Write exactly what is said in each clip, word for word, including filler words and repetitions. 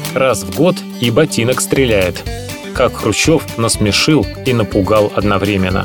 Раз в год и ботинок стреляет. Как Хрущев насмешил и напугал одновременно.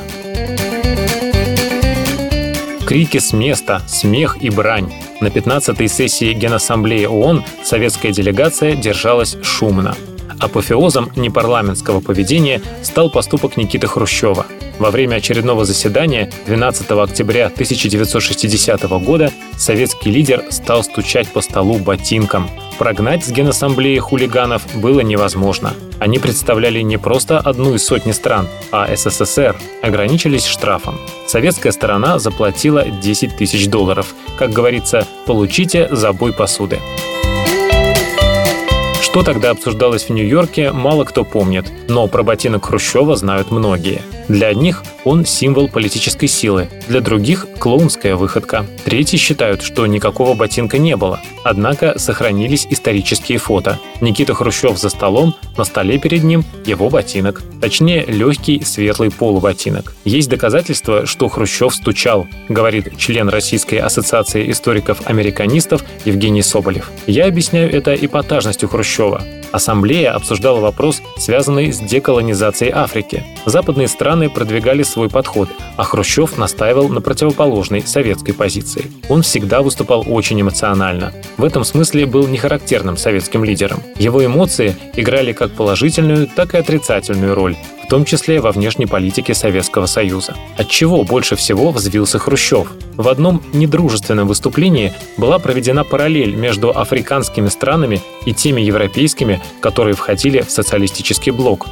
Крики с места, смех и брань. На пятнадцатой сессии Генассамблеи ООН советская делегация держалась шумно. Апофеозом непарламентского поведения стал поступок Никиты Хрущева. Во время очередного заседания двенадцатого октября тысяча девятьсот шестидесятого года советский лидер стал стучать по столу ботинком. Прогнать с Генассамблеи хулиганов было невозможно. Они представляли не просто одну из сотни стран, а СССР, ограничились штрафом. Советская сторона заплатила десять тысяч долларов. Как говорится, получите за бой посуды. Что тогда обсуждалось в Нью-Йорке, мало кто помнит, но про ботинок Хрущева знают многие. Для одних он символ политической силы, для других – клоунская выходка. Третьи считают, что никакого ботинка не было. Однако сохранились исторические фото. Никита Хрущев за столом, на столе перед ним его ботинок. Точнее, легкий светлый полуботинок. Есть доказательства, что Хрущев стучал, говорит член Российской ассоциации историков-американистов Евгений Соболев. Я объясняю это эпатажностью Хрущева. Ассамблея обсуждала вопрос, связанный с деколонизацией Африки. Западные страны продвигали свой подход, а Хрущев настаивал на противоположной советской позиции. Он всегда выступал очень эмоционально. В этом смысле был нехарактерным советским лидером. Его эмоции играли как положительную, так и отрицательную роль, в том числе во внешней политике Советского Союза. Отчего больше всего взвился Хрущев? В одном недружественном выступлении была проведена параллель между африканскими странами и теми европейскими, которые входили в социалистический блок.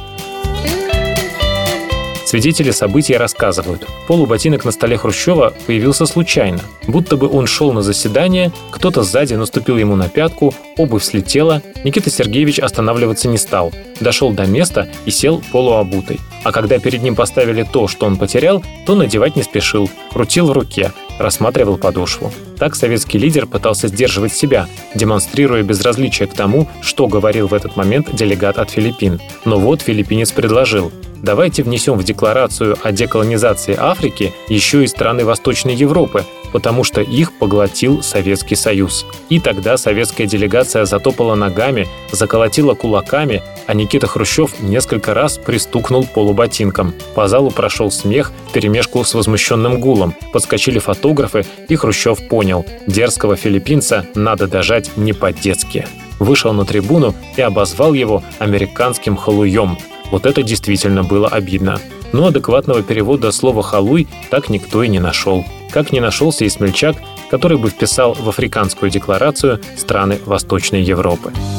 Свидетели событий рассказывают, полуботинок на столе Хрущева появился случайно. Будто бы он шел на заседание, кто-то сзади наступил ему на пятку, обувь слетела, Никита Сергеевич останавливаться не стал, дошел до места и сел полуобутый. А когда перед ним поставили то, что он потерял, то надевать не спешил, крутил в руке, рассматривал подошву. Так советский лидер пытался сдерживать себя, демонстрируя безразличие к тому, что говорил в этот момент делегат от Филиппин. Но вот филиппинец предложил: давайте внесем в декларацию о деколонизации Африки еще и страны Восточной Европы, потому что их поглотил Советский Союз. И тогда советская делегация затопала ногами, заколотила кулаками, а Никита Хрущев несколько раз пристукнул полуботинком. По залу прошел смех вперемешку с возмущенным гулом. Подскочили фотографы, и Хрущев понял – дерзкого филиппинца надо дожать не по-детски. Вышел на трибуну и обозвал его американским халуем. Вот это действительно было обидно. Но адекватного перевода слова «халуй» так никто и не нашел. Как не нашелся и смельчак, который бы вписал в Африканскую декларацию страны Восточной Европы.